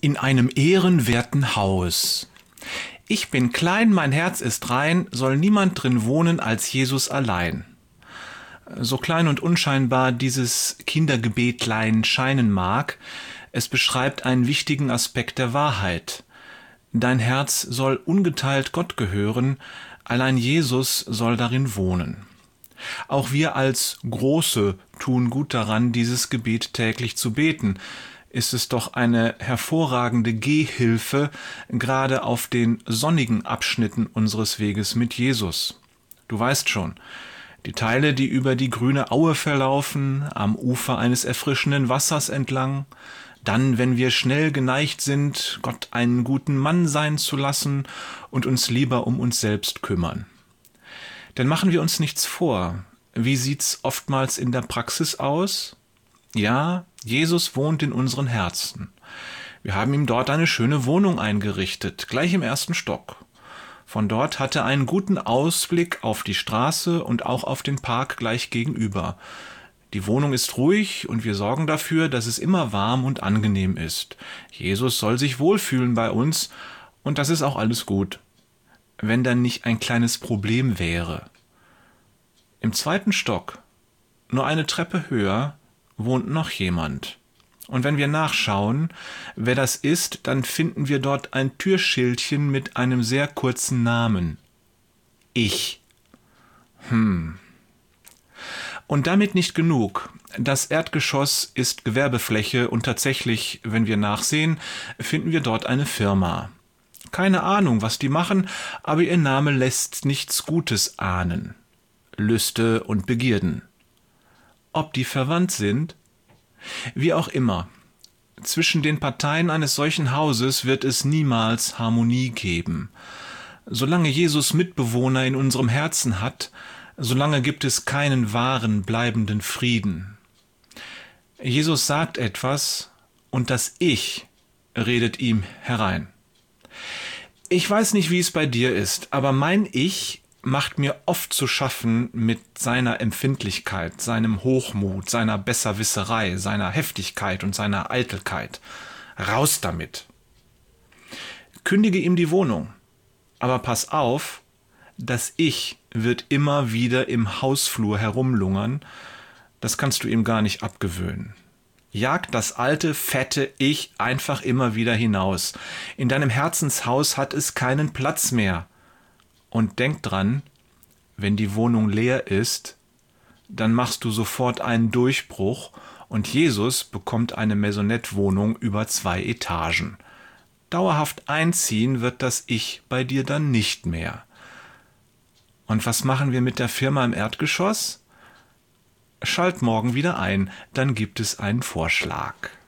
In einem ehrenwerten Haus. Ich bin klein, mein Herz ist rein, soll niemand drin wohnen als Jesus allein. So klein und unscheinbar dieses Kindergebetlein scheinen mag, es beschreibt einen wichtigen Aspekt der Wahrheit. Dein Herz soll ungeteilt Gott gehören, allein Jesus soll darin wohnen. Auch wir als Große tun gut daran, dieses Gebet täglich zu beten. Ist es doch eine hervorragende Gehhilfe, gerade auf den sonnigen Abschnitten unseres Weges mit Jesus. Du weißt schon, die Teile, die über die grüne Aue verlaufen, am Ufer eines erfrischenden Wassers entlang, dann, wenn wir schnell geneigt sind, Gott einen guten Mann sein zu lassen und uns lieber um uns selbst kümmern. Denn machen wir uns nichts vor, wie sieht's oftmals in der Praxis aus? Ja, Jesus wohnt in unseren Herzen. Wir haben ihm dort eine schöne Wohnung eingerichtet, gleich im ersten Stock. Von dort hat er einen guten Ausblick auf die Straße und auch auf den Park gleich gegenüber. Die Wohnung ist ruhig und wir sorgen dafür, dass es immer warm und angenehm ist. Jesus soll sich wohlfühlen bei uns und das ist auch alles gut. Wenn dann nicht ein kleines Problem wäre. Im zweiten Stock, nur eine Treppe höher, wohnt noch jemand. Und wenn wir nachschauen, wer das ist, dann finden wir dort ein Türschildchen mit einem sehr kurzen Namen. Ich. Und damit nicht genug. Das Erdgeschoss ist Gewerbefläche und tatsächlich, wenn wir nachsehen, finden wir dort eine Firma. Keine Ahnung, was die machen, aber ihr Name lässt nichts Gutes ahnen. Lüste und Begierden. Ob die verwandt sind? Wie auch immer. Zwischen den Parteien eines solchen Hauses wird es niemals Harmonie geben. Solange Jesus Mitbewohner in unserem Herzen hat, solange gibt es keinen wahren, bleibenden Frieden. Jesus sagt etwas und das Ich redet ihm herein. Ich weiß nicht, wie es bei dir ist, aber mein Ich macht mir oft zu schaffen mit seiner Empfindlichkeit, seinem Hochmut, seiner Besserwisserei, seiner Heftigkeit und seiner Eitelkeit. Raus damit! Kündige ihm die Wohnung, aber pass auf, das Ich wird immer wieder im Hausflur herumlungern, das kannst du ihm gar nicht abgewöhnen. Jag das alte, fette Ich einfach immer wieder hinaus. In deinem Herzenshaus hat es keinen Platz mehr. Und denk dran, wenn die Wohnung leer ist, dann machst du sofort einen Durchbruch und Jesus bekommt eine Maisonette-Wohnung über 2 Etagen. Dauerhaft einziehen wird das Ich bei dir dann nicht mehr. Und was machen wir mit der Firma im Erdgeschoss? Schalt morgen wieder ein, dann gibt es einen Vorschlag.